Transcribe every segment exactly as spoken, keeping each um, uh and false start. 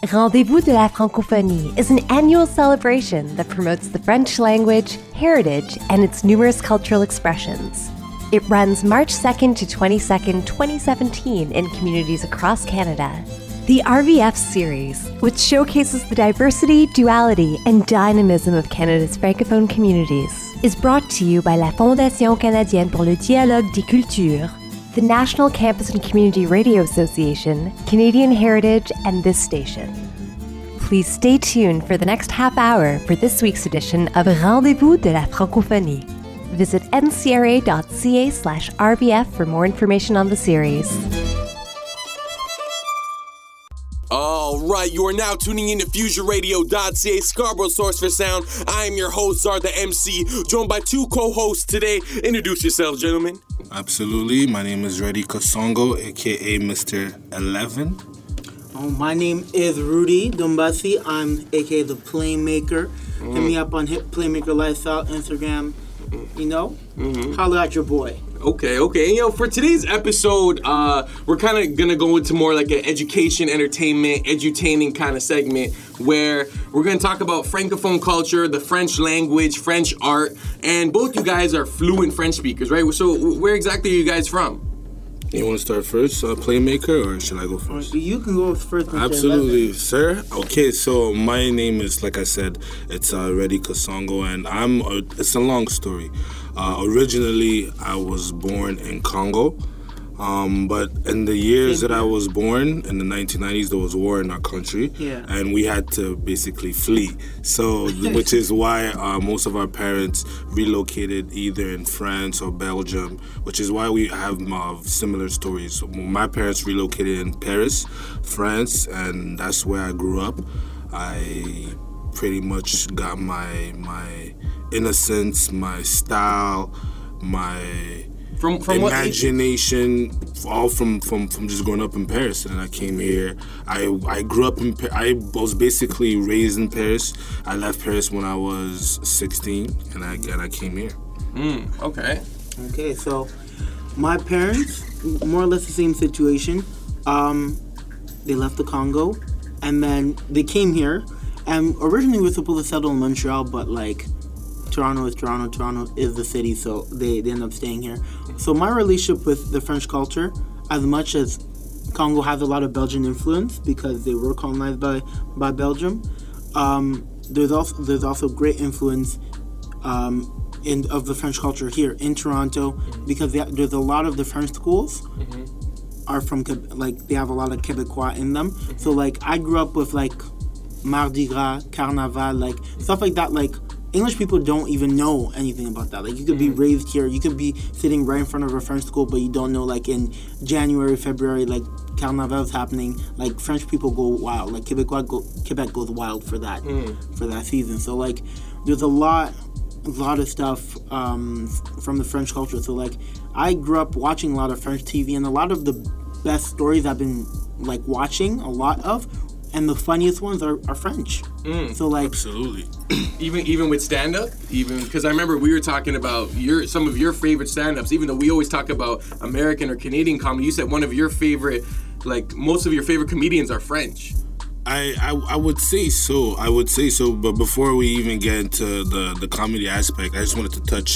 Rendez-vous de la Francophonie is an annual celebration that promotes the French language, heritage, and its numerous cultural expressions. It runs March second to twenty-second, twenty seventeen in communities across Canada. The R V F series, which showcases the diversity, duality, and dynamism of Canada's francophone communities, is brought to you by la Fondation canadienne pour le dialogue des cultures, the National Campus and Community Radio Association, Canadian Heritage, and this station. Please stay tuned for the next half hour for this week's edition of Rendez-vous de la Francophonie. Visit n c r a dot c a slash R V F for more information on the series. All right, you are now tuning in to fusion radio dot c a, Scarborough's source for sound. I am your host, Zar the M C, joined by two co-hosts today. Introduce yourselves, gentlemen. Absolutely. My name is Reddy Kasongo, a k a. Mister eleven. Oh, my name is Rudy Dombasi. I'm a k a the Playmaker. Mm. Hit me up on Hit Playmaker Lifestyle, Instagram. You know, mm-hmm. Holla at your boy. Okay, okay. And, you know, for today's episode, uh, we're kind of going to go into more like an education, entertainment, edutaining kind of segment where we're going to talk about Francophone culture, the French language, French art, and both you guys are fluent French speakers, right? So where exactly are you guys from? You want to start first, uh, Playmaker, or should I go first? You can go first. Absolutely, sir. Okay, so my name is, like I said, it's uh, Reddy Kasongo, and I'm. A, it's a long story. Uh, originally, I was born in Congo, um, but in the years that I was born, in the nineteen nineties, there was war in our country, yeah. and we had to basically flee. So, which is why uh, most of our parents relocated either in France or Belgium, which is why we have uh, similar stories. My parents relocated in Paris, France, and that's where I grew up. I pretty much got my my innocence, my style, my from, from imagination, all from, from, from just growing up in Paris. And then I came here. I I grew up in Paris. I was basically raised in Paris. I left Paris when I was sixteen, and I and I came here. Mm, okay. Okay, so my parents, more or less the same situation. Um, they left the Congo, and then they came here. And originally we were supposed to settle in Montreal, but like Toronto is Toronto, Toronto is the city, so they, they end up staying here. So my relationship with the French culture, as much as Congo has a lot of Belgian influence because they were colonized by, by Belgium, um, there's also there's also great influence um, in of the French culture here in Toronto because they, there's a lot of the French schools mm-hmm. are from, like, they have a lot of Quebecois in them. Mm-hmm. So like I grew up with like Mardi Gras, Carnaval, like stuff like that. Like English people don't even know anything about that. Like you could be mm. raised here, you could be sitting right in front of a French school, but you don't know like in January, February, like Carnaval is happening. Like French people go wild. Like Quebec, go, Quebec goes wild for that mm. for that season. So like there's a lot, a lot of stuff um, from the French culture. So like I grew up watching a lot of French T V, and a lot of the best stories I've been like watching a lot of. And the funniest ones are, are French. Mm, so like absolutely. even even with stand up, even because I remember we were talking about your some of your favorite stand ups, even though we always talk about American or Canadian comedy, you said one of your favorite, like most of your favorite comedians are French. I, I I would say so. I would say so. But before we even get into the, the comedy aspect, I just wanted to touch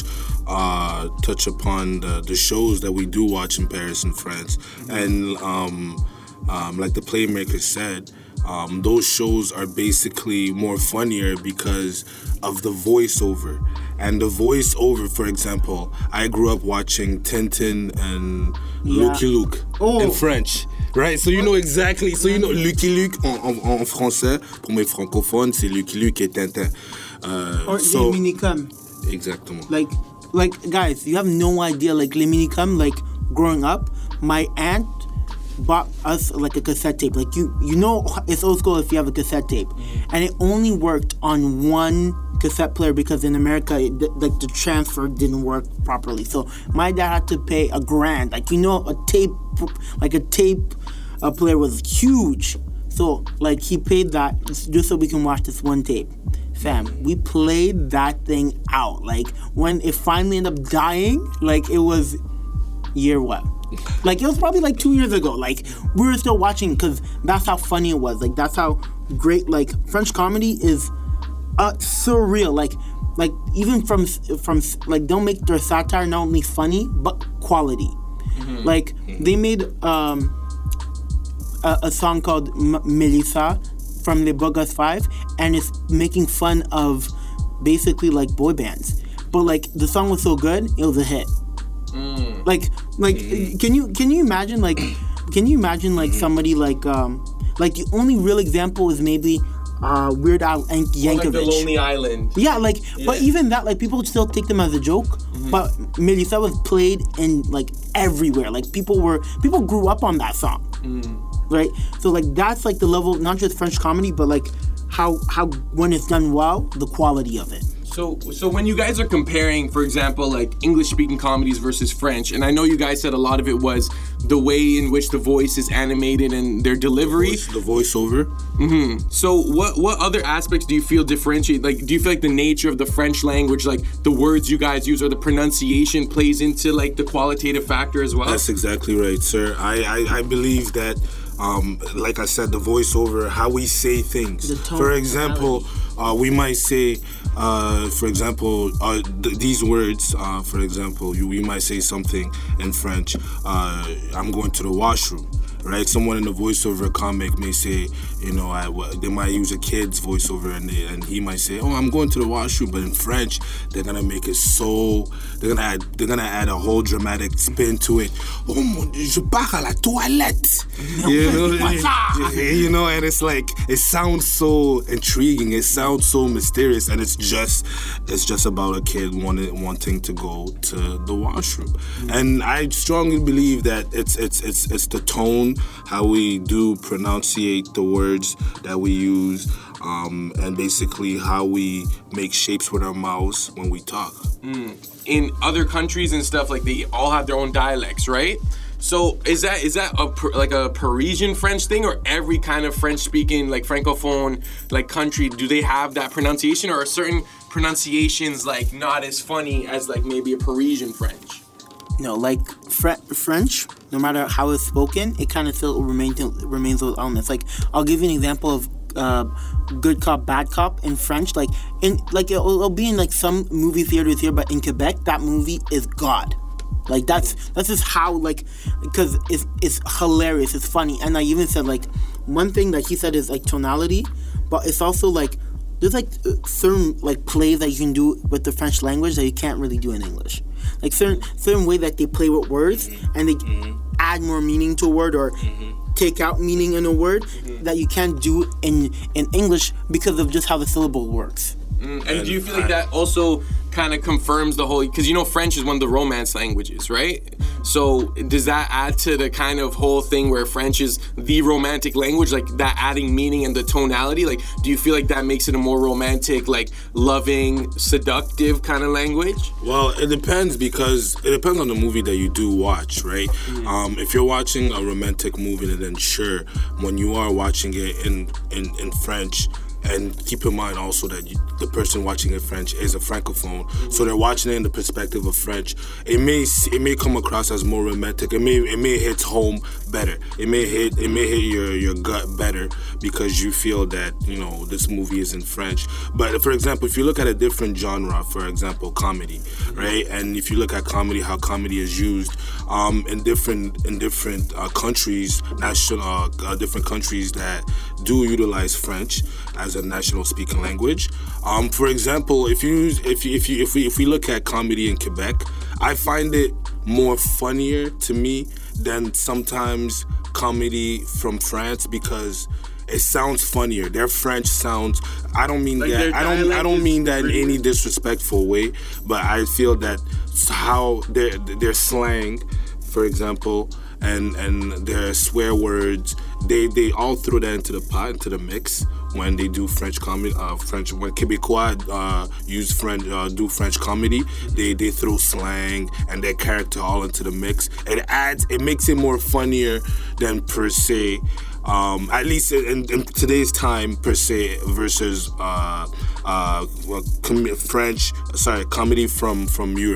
uh, touch upon the, the shows that we do watch in Paris and France. Mm-hmm. And um, um, like the Playmaker said, Um, those shows are basically more funnier because of the voiceover. And the voiceover, for example, I grew up watching Tintin and yeah. Lucky Luke oh. in French, right? So you know exactly, so you know Lucky Luke en, en, en français, pour mes francophones, c'est Lucky Luke et Tintin. Uh, or so, Les Minicums. Exactement. Like, like, guys, you have no idea, like, Les Minicums, like, growing up, my aunt bought us like a cassette tape. Like you, you know, it's old school if you have a cassette tape, mm-hmm. and it only worked on one cassette player because in America, it, like the transfer didn't work properly. So my dad had to pay a grand. Like you know, a tape, like a tape, uh, player was huge. So like he paid that just so we can watch this one tape. Fam, we played that thing out. Like when it finally ended up dying, like it was year what? Like, it was probably like two years ago. Like, we were still watching because that's how funny it was. Like, that's how great, like, French comedy is uh, surreal. Like, like even from, from like, they'll make their satire not only funny, but quality. Mm-hmm. Like, they made um, a, a song called M- Melissa from Les Beaux Gosses five, and it's making fun of basically, like, boy bands. But, like, the song was so good, it was a hit. Mm. Like, like, mm. can you can you imagine like, can you imagine like somebody like um like the only real example is maybe uh Weird Al Yankovic. Or like the Lonely Island. Yeah, like, yeah. But even that, like, people would still take them as a joke. Mm-hmm. But Melissa was played in like everywhere. Like, people were people grew up on that song, mm. right? So like that's like the level, not just French comedy, but like how how when it's done well, the quality of it. So, so when you guys are comparing, for example, like English-speaking comedies versus French, and I know you guys said a lot of it was the way in which the voice is animated and their delivery, voice, the voiceover. Mm-hmm. So, what what other aspects do you feel differentiate? Like, do you feel like the nature of the French language, like the words you guys use or the pronunciation, plays into like the qualitative factor as well? That's exactly right, sir. I I, I believe that. Um, like I said, the voiceover, how we say things. For example, uh, we might say, uh, for example, uh, th- these words, uh, for example, you, we might say something in French, uh, I'm going to the washroom, right? Someone in the voiceover comic may say, you know, I, they might use a kid's voiceover and, they, and he might say, oh, I'm going to the washroom, but in French, they're gonna make it so, they're gonna add, they're gonna add a whole dramatic spin to it. Oh mon Dieu, je pars à la toilette. You know, you know, and it's like, it sounds so intriguing, it sounds so mysterious, and it's just, it's just about a kid wanting, wanting to go to the washroom. Mm-hmm. And I strongly believe that it's, it's, it's, it's the tone, how we do pronunciate the words that we use, um, and basically how we make shapes with our mouths when we talk. Mm. In other countries and stuff, like they all have their own dialects, right? So is that is that a, like a Parisian French thing, or every kind of French-speaking, like francophone, like country, do they have that pronunciation, or are certain pronunciations like not as funny as like maybe a Parisian French? No, like Fre- French, no matter how it's spoken, it kind of still remains remains those elements. Like, I'll give you an example of uh, good cop, bad cop in French. Like, in like it'll, it'll be in like some movie theaters here, but in Quebec, that movie is God. Like, that's that's just how, like, because it's it's hilarious, it's funny. And I even said, like, one thing that he said is like tonality, but it's also like there's like certain like plays that you can do with the French language that you can't really do in English. Like certain certain way that they play with words, mm-hmm. and they mm-hmm. add more meaning to a word or mm-hmm. take out meaning in a word mm-hmm. that you can't do in in English because of just how the syllable works. Mm, and, and do you feel like that also kind of confirms the whole, because you know French is one of the Romance languages, right? So does that add to the kind of whole thing where French is the romantic language, like that adding meaning and the tonality? Like, do you feel like that makes it a more romantic, like loving, seductive kind of language? Well, it depends, because it depends on the movie that you do watch, right? Mm-hmm. Um, if you're watching a romantic movie, then sure, when you are watching it in, in, in French, and keep in mind also that you, the person watching in French is a francophone, mm-hmm. so they're watching it in the perspective of French. It may it may come across as more romantic. It may it may hit home better. It may hit it may hit your, your gut better because you feel that, you know, this movie is in French. But for example, if you look at a different genre, for example, comedy, mm-hmm. right? And if you look at comedy, how comedy is used um, in different in different uh, countries, national uh, uh, different countries that do utilize French as a national speaking language. Um, for example, if you if you, if you if we if we look at comedy in Quebec, I find it more funnier to me than sometimes comedy from France, because it sounds funnier. Their French sounds. I don't mean like that. I don't. I don't mean that in any disrespectful way. But I feel that how their their slang, for example, and and their swear words, they they all throw that into the pot, into the mix when they do French comedy. Uh, French when Québécois uh, use French, uh, do French comedy, they they throw slang and their character all into the mix. It adds. It makes it more funnier than per se. Um, at least in, in today's time, per se, versus uh, uh, well, com- French, sorry, comedy from, from Europe.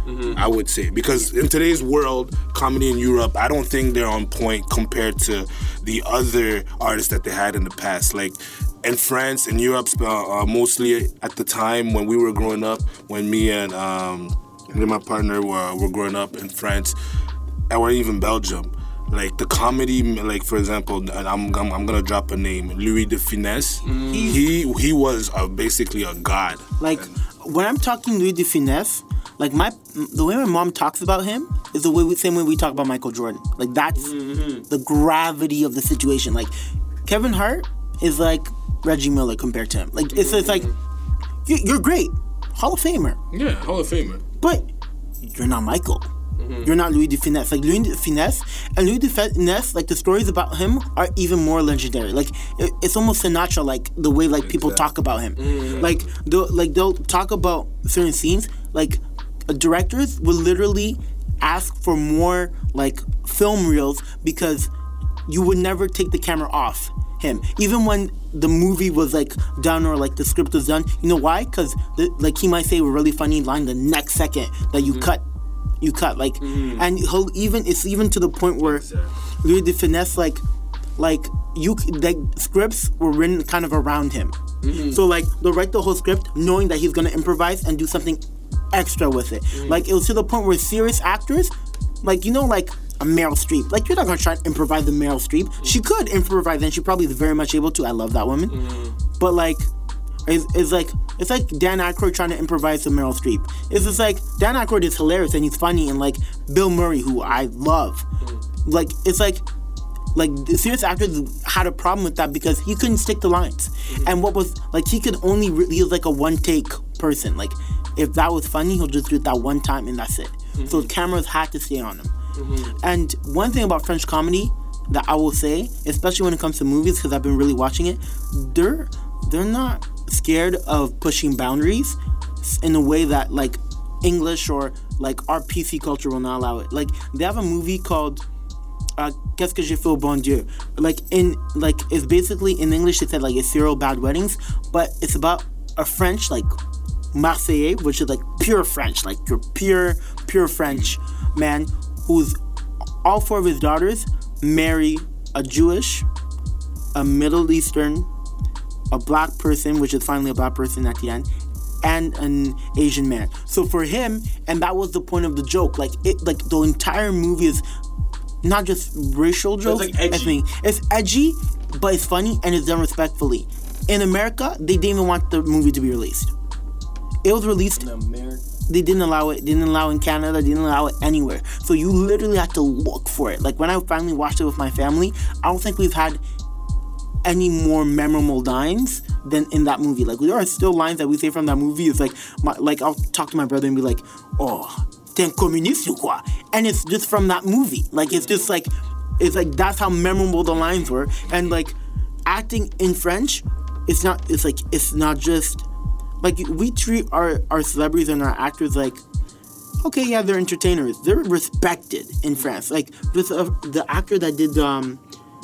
Mm-hmm. I would say, because in today's world, comedy in Europe, I don't think they're on point compared to the other artists that they had in the past. Like in France and Europe, uh, uh, mostly at the time when we were growing up, when me and um, me and my partner were, were growing up in France, or even Belgium. Like the comedy, like for example, I'm I'm, I'm gonna drop a name, Louis de Funès. Mm. He he was uh, basically a god. Like when I'm talking Louis de Funès, like my the way my mom talks about him is the way we, same way we talk about Michael Jordan. Like that's mm-hmm. the gravity of the situation. Like Kevin Hart is like Reggie Miller compared to him. Like it's mm-hmm. it's like you, you're great, Hall of Famer. Yeah, Hall of Famer. But you're not Michael. Mm-hmm. You're not Louis de Funès. Like Louis de Funès and Louis de Funès, like the stories about him are even more legendary. Like it, it's almost Sinatra, like the way like people exactly. talk about him. Mm-hmm. Like they'll like they'll talk about certain scenes. Like uh, directors will literally ask for more like film reels because you would never take the camera off him, even when the movie was like done or like the script was done. You know why? Because like he might say a really funny line the next second that you mm-hmm. cut. You cut like, mm. and he'll even it's even to the point where exactly. Louis de Funès like, like you like scripts were written kind of around him. Mm-hmm. So like they'll write the whole script knowing that he's gonna improvise and do something extra with it. Mm. Like it was to the point where serious actors, like you know like a Meryl Streep, like you're not gonna try to improvise the Meryl Streep. Mm. She could improvise and she probably is very much able to. I love that woman, mm. but like. It's, it's like it's like Dan Aykroyd trying to improvise to Meryl Streep. It's just like Dan Aykroyd is hilarious and he's funny, and like Bill Murray, who I love, mm. like it's like like the serious actors had a problem with that because he couldn't stick to lines, mm-hmm. and what was like he could only re- he was like a one take person. Like if that was funny, he'll just do it that one time and that's it. Mm-hmm. So cameras had to stay on him. Mm-hmm. And one thing about French comedy that I will say, especially when it comes to movies, because I've been really watching it, they're they're not scared of pushing boundaries in a way that like English or like our P C culture will not allow it. Like they have a movie called uh, Qu'est-ce que j'ai fait au bon Dieu? Like in like it's basically in English they said like it's Zero Bad Weddings, but it's about a French like Marseillais, which is like pure French, like your pure pure French man who's all four of his daughters marry a Jewish, a Middle Eastern, a black person, which is finally a black person at the end, and an Asian man. So for him, and that was the point of the joke. Like it, like the entire movie is not just racial jokes. It's like edgy. I mean, it's edgy, but it's funny and it's done respectfully. In America, they didn't even want the movie to be released. It was released. In America. They didn't allow it. Didn't allow it in Canada. Didn't allow it anywhere. So you literally had to look for it. Like when I finally watched it with my family, I don't think we've had any more memorable lines than in that movie. Like there are still lines that we say from that movie. It's like, my, like I'll talk to my brother and be like, "Oh, t'es un communiste ou quoi?" And it's just from that movie. Like it's just like, it's like that's how memorable the lines were. And like acting in French, it's not. It's like it's not just like we treat our our celebrities and our actors like, okay, yeah, they're entertainers. They're respected in France. Like this, uh, the actor that did um.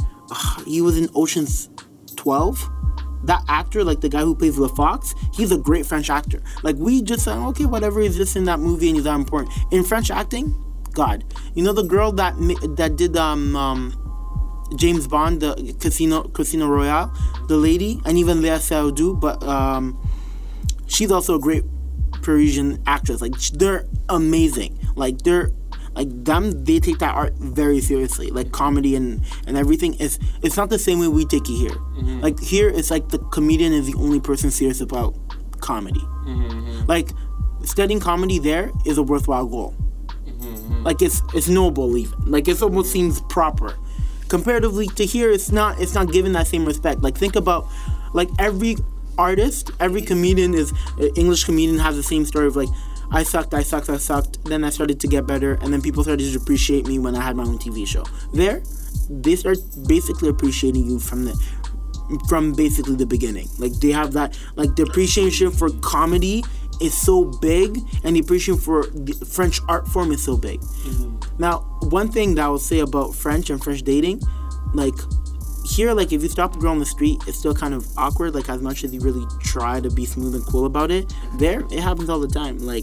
he was in Ocean's twelve. That actor, like the guy who plays Le Fox, he's a great French actor. Like we just said, okay, whatever, he's just in that movie and he's not important. In French acting, God. You know the girl that that did um, um James Bond, the Casino Casino Royale, the lady, and even Léa Seydoux, but um, she's also a great Parisian actress. Like they're amazing. Like they're Like them, they take that art very seriously. Like comedy and, and everything is it's not the same way we take it here. Mm-hmm. Like here, it's like the comedian is the only person serious about comedy. Mm-hmm. Like studying comedy there is a worthwhile goal. Mm-hmm. Like it's it's noble even. Like it almost seems proper. Comparatively to here, it's not it's not given that same respect. Like think about like every artist, every comedian is English comedian has the same story of like, I sucked, I sucked, I sucked. Then I started to get better, and then people started to appreciate me when I had my own T V show. There, they start basically appreciating you from the, from basically the beginning. Like they have that, like the appreciation for comedy is so big, and the appreciation for the French art form is so big. Mm-hmm. Now, one thing that I would say about French and French dating, like here, like if you stop a girl on the street, it's still kind of awkward. Like as much as you really try to be smooth and cool about it, there it happens all the time. Like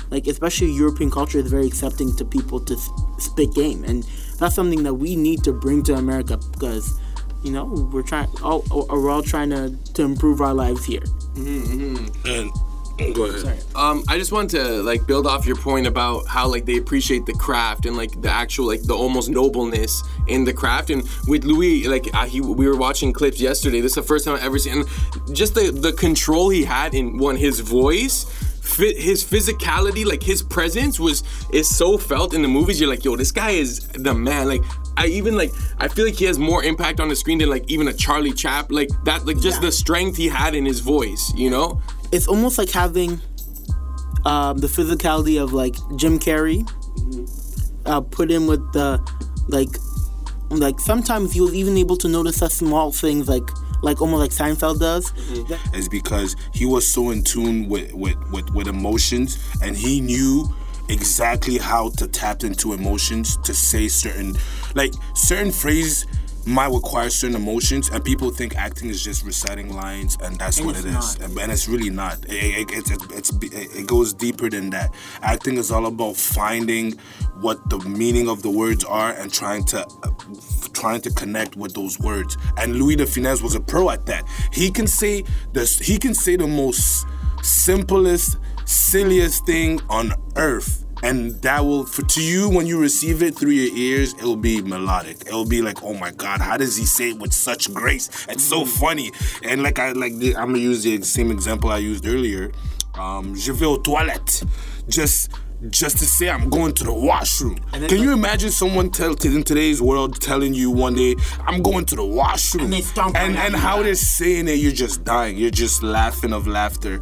like especially European culture is very accepting to people to spit game, and that's something that we need to bring to America because, you know, we're trying, all, we're all trying to, to improve our lives here. Mm-hmm, mm-hmm. And go ahead. Sorry. Um, I just want to like build off your point about how like they appreciate the craft and like the actual like the almost nobleness in the craft. And with Louis, like uh, he, we were watching clips yesterday. This is the first time I've ever seen, and just the the control he had in one his voice. Fit, his physicality, like his presence was is so felt in the movies. You're like, yo, this guy is the man. Like I even like I feel like he has more impact on the screen than like even a Charlie Chaplin. Like that, like just Yeah. the strength he had in his voice, you know? It's almost like having um, the physicality of like Jim Carrey uh, put in with the like like sometimes he was even able to notice the small things like like almost like Seinfeld does. Mm-hmm. Is because he was so in tune with, with, with, with emotions, and he knew exactly how to tap into emotions to say certain, like certain phrases might require certain emotions, and people think acting is just reciting lines, and that's And what it's it is. not. And, and it's really not. It, it, it, it, it's, it goes deeper than that. Acting is all about finding what the meaning of the words are and trying to uh, trying to connect with those words. And Louis de Funès was a pro at that. He can say this. He can say the most simplest, silliest thing on earth, and that will, for to you, when you receive it through your ears, it will be melodic. It will be like, oh my God, how does he say it with such grace? It's so funny. And like I like, the, I'm gonna use the same example I used earlier. Um, je vais aux toilettes. Just. Just to say I'm going to the washroom. And then Can you like- imagine someone tell in today's world telling you one day I'm going to the washroom, And they stomp and on and that. how they're saying it, you're just dying. You're just laughing of laughter,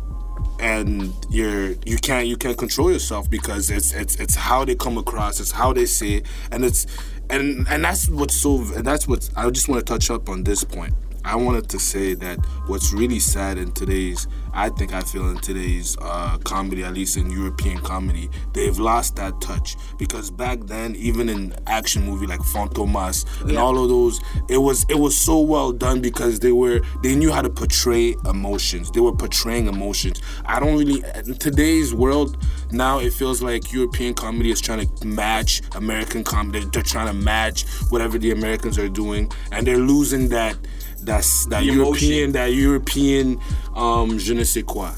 and you're you can't you can't control yourself because it's it's it's how they come across, it's how they say it, and it's and and that's what's so and that's what I just want to touch up on this point. I wanted to say that what's really sad in today's, I think I feel in today's uh, comedy, at least in European comedy, they've lost that touch. Because back then, even in action movie like Fantomas and Yeah. all of those, it was it was so well done because they were they knew how to portray emotions. They were portraying emotions. I don't really in today's world now. It feels like European comedy is trying to match American comedy. They're trying to match whatever the Americans are doing, and they're losing that. That's that The European, emotion. that European, um, je ne sais quoi.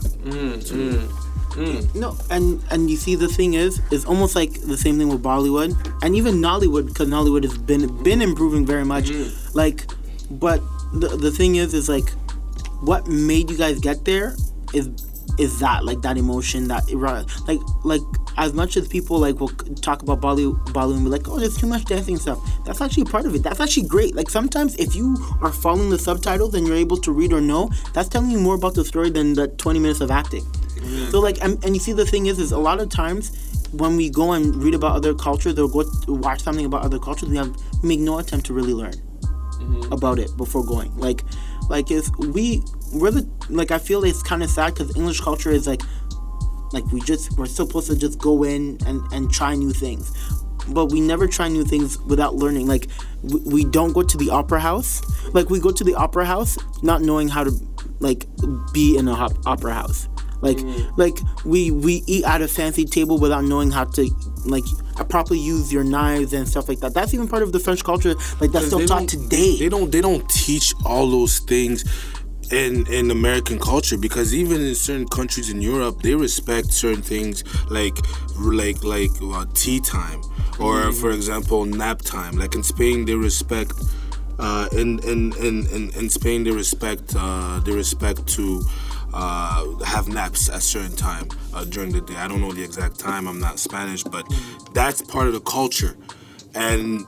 No, and and you see the thing is, it's almost like the same thing with Bollywood and even Nollywood, because Nollywood has been been improving very much. Like, but the the thing is, is like, what made you guys get there is is that like that emotion that like like as much as people like will talk about Bollywood, Bollywood and be like, oh, there's too much dancing and stuff. That's actually part of it. That's actually great. Like sometimes if you are following the subtitles and you're able to read or know, that's telling you more about the story than the twenty minutes of acting. So like, and, and you see the thing is, is a lot of times when we go and read about other cultures or go to watch something about other cultures, we have we make no attempt to really learn about it before going. Like, like if we we're the like I feel it's kind of sad because English culture is like like we just we're supposed to just go in and and try new things, but we never try new things without learning. Like we, we don't go to the opera house. Like we go to the opera house not knowing how to like be in a hop, opera house. Like like we we eat at a fancy table without knowing how to like properly use your knives and stuff like that. That's even part of the French culture. Like that's still They taught don't- today. They don't they don't teach all those things in in American culture, because even in certain countries in Europe, they respect certain things like like like uh, tea time or for example nap time. Like in Spain, they respect uh, in, in in in in Spain they respect uh, they respect to. Uh, have naps at certain time uh, during the day. I don't know the exact time. I'm not Spanish, but that's part of the culture. And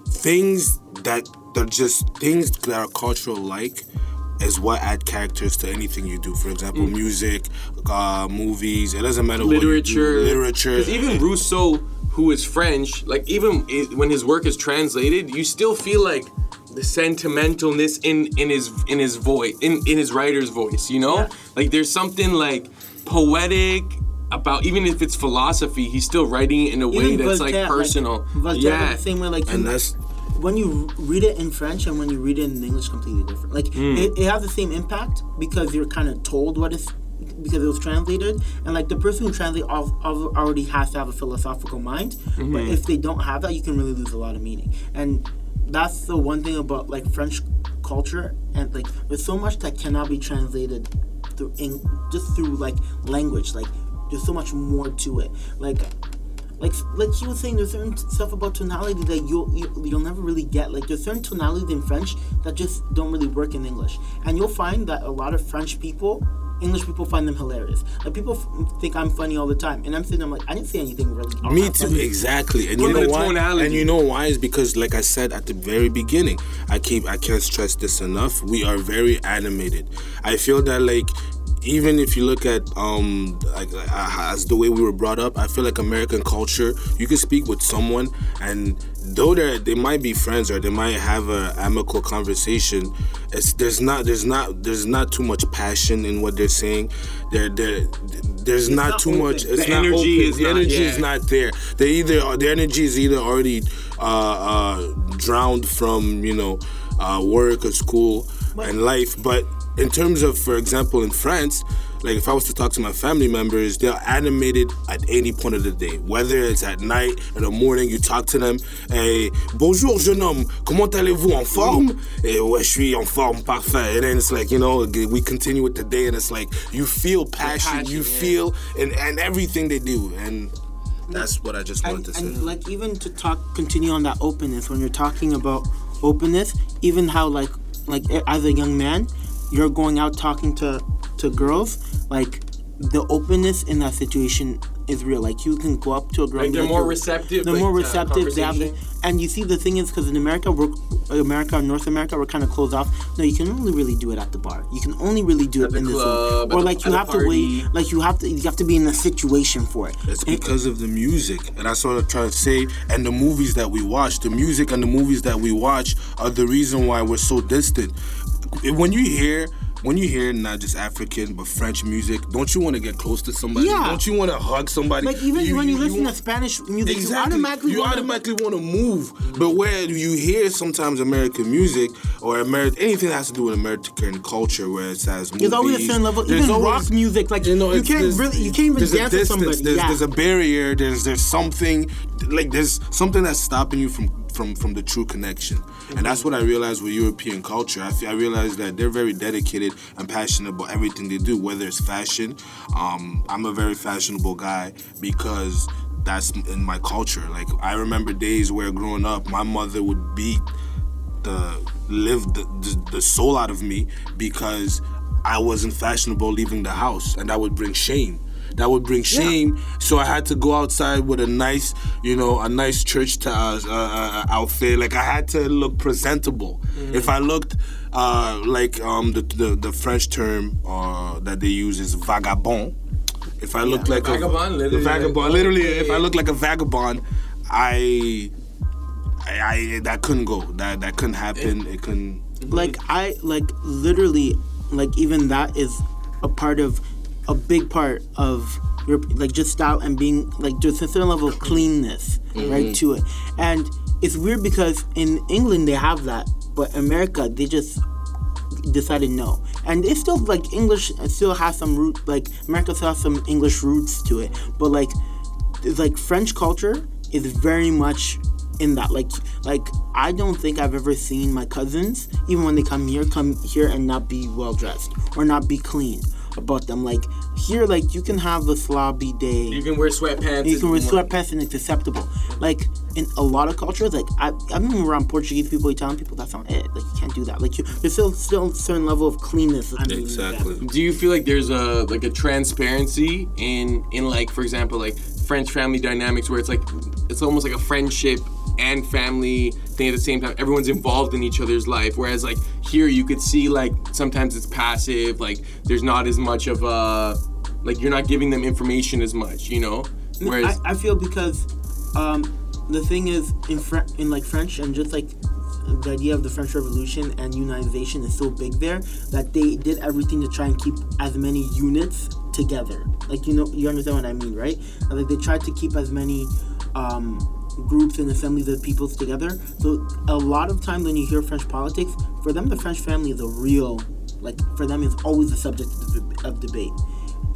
things that they're just things that are cultural like is what add characters to anything you do. For example, music, uh, movies. It doesn't matter Literature. what you do. Literature. Because even Rousseau, who is French, like even i- when his work is translated, you still feel like the sentimentalness in, in his in his voice, in, in his writer's voice, you know? Yeah. Like there's something like poetic about, even if it's philosophy, he's still writing it in a way Even that's Voltaire, like personal. Voltaire yeah. was the same way. Like and you- that's when you read it in French and when you read it in English, completely different. Like Hmm. it, it has the same impact because you're kind of told what it's because it was translated, and like the person who translates already has to have a philosophical mind. Mm-hmm. But if they don't have that, you can really lose a lot of meaning. And that's the one thing about like French culture, and like there's so much that cannot be translated through in, just through like language. Like there's so much more to it. Like. Like, like he was saying, there's certain stuff about tonality that you'll, you'll you'll never really get. Like, there's certain tonalities in French that just don't really work in English. And you'll find that a lot of French people, English people find them hilarious. Like, people f- think I'm funny all the time. And I'm sitting there, I'm like, I didn't say anything really. Me too, funny. Exactly. And you know why? Tonality. And you know why? Is because, like I said at the very beginning, I keep, I can't stress this enough, we are very animated. I feel that, like, even if you look at um like uh, as the way we were brought up, I feel like American culture, you can speak with someone, and though they they might be friends or they might have a amicable conversation, it's there's not there's not there's not too much passion in what they're saying. There there there's not, not too open. much. It's the not energy open. is the not, energy yeah. is not there. They either the energy is either already uh, uh, drowned from you know uh, work or school but, and life, but. In terms of, for example, in France, like if I was to talk to my family members, they're animated at any point of the day. Whether it's at night, in the morning, you talk to them. Hey, bonjour, jeune homme, comment allez-vous, en forme? Hey, ouais, je suis en forme, parfait. And then it's like, you know, we continue with the day, and it's like, you feel passion, passion you yeah. feel, and, and everything they do. And that's what I just wanted and, to say. And like even to talk, continue on that openness, when you're talking about openness, even how like, like as a young man, you're going out talking to, to girls, like, the openness in that situation is real. Like, you can go up to a girl... Like, they're like more receptive. They're like, more receptive. They have the, and you see, the thing is, because in America, we're, America, North America, we're kind of closed off. No, you can only really do it at the bar. You can only really do at it the in club, this room. Or, the, like, you have to wait... Like, you have to you have to be in a situation for it. It's because and, of the music. And that's what I'm trying to say. And the movies that we watch. The music and the movies that we watch are the reason why we're so distant. When you hear... When you hear not just African but French music, don't you want to get close to somebody? Yeah. Don't you want to hug somebody? Like even you, when you, you listen you, to Spanish music, exactly. you automatically you wanna... automatically want to move. But where you hear sometimes American music or American anything that has to do with American culture, where it says movies, there's always a certain level. Even always, rock music, like you know, you can't really, you can't even dance with somebody. There's, yeah. there's a barrier. There's there's something like there's something that's stopping you from. From, from the true connection. And that's what I realized with European culture. I, I realized that they're very dedicated and passionate about everything they do, whether it's fashion. Um, I'm a very fashionable guy because that's in my culture. Like, I remember days where growing up, my mother would beat the, live the, the, the soul out of me because I wasn't fashionable leaving the house, and that would bring shame. That would bring shame, yeah. So I had to go outside with a nice, you know, a nice church t- uh, uh, outfit. Like I had to look presentable. Mm. If I looked uh, like um, the, the the French term uh, that they use is vagabond. If I looked yeah. like vagabond, a literally, vagabond, literally, if I looked like a vagabond, I, I, I that couldn't go. That that couldn't happen. It, it couldn't. Like I like literally like even that is a part of. A big part of your like just style and being like just a certain level of cleanness, mm-hmm. right to it. And it's weird because in England they have that, but America they just decided no. And it's still like English still has some root like America still has some English roots to it, but like it's like French culture is very much in that. Like like I don't think I've ever seen my cousins, even when they come here, come here and not be well dressed or not be clean about them. Like here, like you can have a slobby day. You can wear sweatpants. You can wear sweatpants and it's acceptable. Like in a lot of cultures, like I, I've been around Portuguese people, Italian people. That's not it. Like you can't do that. Like you, there's still still a certain level of cleanness. I mean, exactly. Do you feel like there's a like a transparency in in like for example like French family dynamics where it's like it's almost like a friendship and family thing at the same time? Everyone's involved in each other's life, whereas like here you could see like sometimes it's passive, like there's not as much of a like you're not giving them information as much, you know. Whereas I, I feel because um, the thing is in Fre- in like French and just like the idea of the French Revolution and unionization is so big there that they did everything to try and keep as many units together. Like you know, you understand what I mean, right? And, like they tried to keep as many um, groups and assemblies of peoples together. So a lot of times when you hear French politics, for them the French family is a real, like for them it's always a subject of, of debate.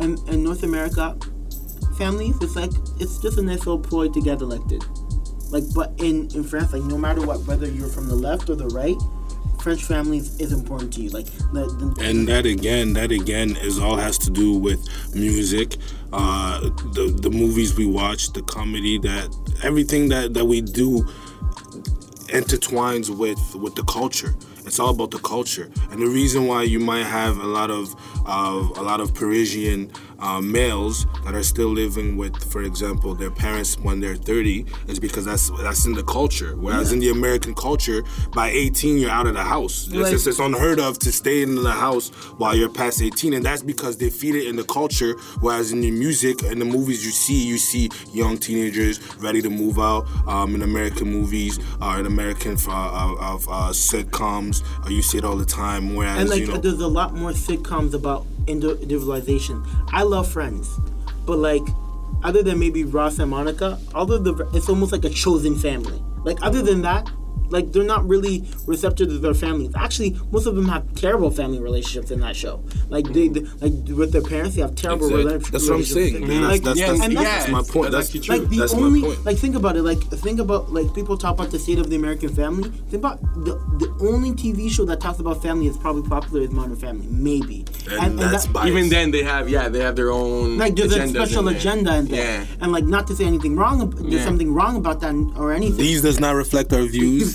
in, in North America, families, it's like, it's just a nice little ploy to get elected. Like, but in, in France, like, no matter what, whether you're from the left or the right, French families is important to you. Like, the, the, and that again, that again is all has to do with music, uh, the the movies we watch, the comedy, that everything that, that we do intertwines with, with the culture. It's all about the culture, and the reason why you might have a lot of uh, a lot of Parisian uh, males that are still living with, for example, their parents when they're thirty, is because that's that's in the culture. Whereas yeah. in the American culture, by eighteen you're out of the house. It's, like, it's, it's unheard of to stay in the house while you're past eighteen, and that's because they feed it in the culture. Whereas in the music and the movies you see, you see young teenagers ready to move out. Um, in American movies, uh, in American uh, uh, uh, sitcoms. Uh, you see it all the time. Whereas, and like, you know, there's a lot more sitcoms about individualization. I love Friends, but like, other than maybe Ross and Monica, other the it's almost like a chosen family. Like, other than that, like, they're not really receptive to their families. Actually, most of them have terrible family relationships in that show. Like, they, they like with their parents, they have terrible exactly. relationships. That's what I'm saying. Mm-hmm. Like, that's, yeah, that's, and that's, yeah, that's my point. That's, That's, that's like the that's only my point. like think about it. Like, think about like people talk about the state of the American family. Think about the the only T V show that talks about family is probably popular is Modern Family, maybe. And, and that's that, biased. Even then, they have yeah, they have their own like there's a special in agenda in there. Yeah. And like, not to say anything wrong, there's Yeah. something wrong about that or anything. These does not reflect our views.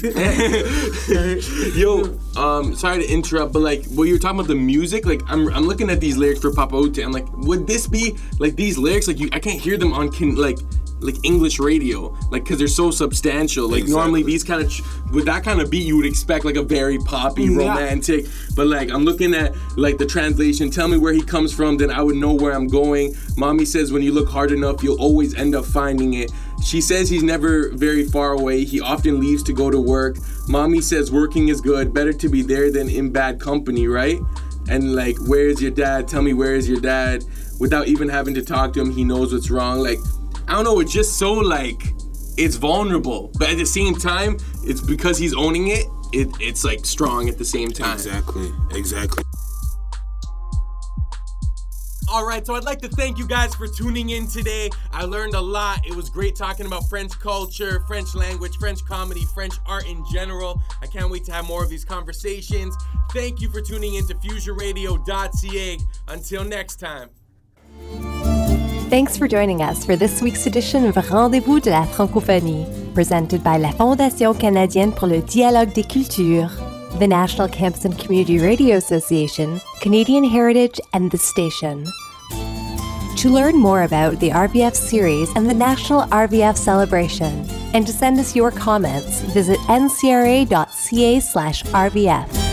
Yo, um, sorry to interrupt, but like, when you're talking about the music, like, I'm I'm looking at these lyrics for Papa Ote. I'm like, would this be like these lyrics? Like, you, I can't hear them on can, like. like English radio, like, because they're so substantial. Like, Exactly. normally these kind of ch- with that kind of beat, you would expect like a very poppy, Yeah. romantic. But like, I'm looking at like the translation. Tell me where he comes from, then I would know where I'm going. Mommy says when you look hard enough, you'll always end up finding it. She says he's never very far away. He often leaves to go to work. Mommy says working is good. Better to be there than in bad company, right? And like, where's your dad? Tell me where is your dad? Without even having to talk to him, he knows what's wrong. Like, I don't know, it's just so like, it's vulnerable. But at the same time, it's because he's owning it, it it's like strong at the same time. Exactly, exactly. All right, so I'd like to thank you guys for tuning in today. I learned a lot. It was great talking about French culture, French language, French comedy, French art in general. I can't wait to have more of these conversations. Thank you for tuning in to fusion radio dot c a. Until next time. Thanks for joining us for this week's edition of Rendez-vous de la Francophonie, presented by la Fondation canadienne pour le dialogue des cultures, the National Campus and Community Radio Association, Canadian Heritage, and The Station. To learn more about the R V F series and the National R V F celebration, and to send us your comments, visit n c r a dot c a slash R V F.